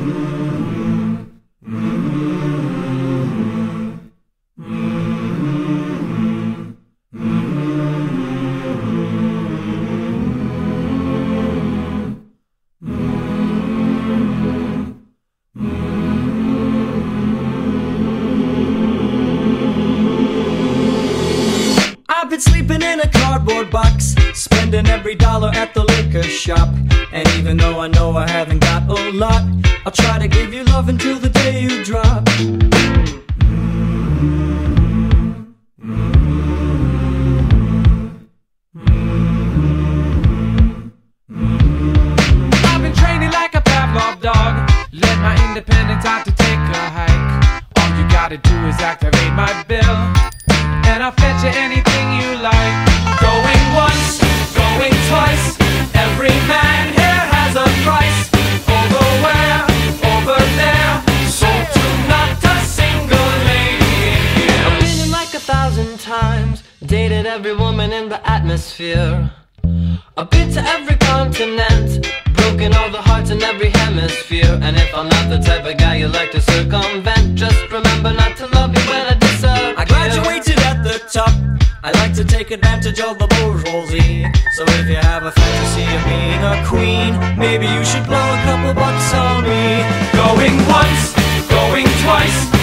I've been sleeping in a cardboard box, spending every dollar at the liquor shop. And even though I know I haven't got a lot, I'll try to give you love until the day you drop. I've been training like a Pavlov dog, let my independence out to take a hike. All you gotta do is activate my bill, and I'll fetch you anything you like. Going once, going twice, every man here has a price. Over where, over there, sold to not a single lady in here. I've been in like 1,000 times, dated every woman in the atmosphere. I've been to every continent, broken all the hearts in every hemisphere. And if I'm not the type of guy you like to circumvent, just remember not to love me when I disappear. I graduated at the top, I like to take advantage of the bourgeoisie. So if you have a fantasy of being a queen, maybe you should blow a couple bucks on me. Going once, going twice,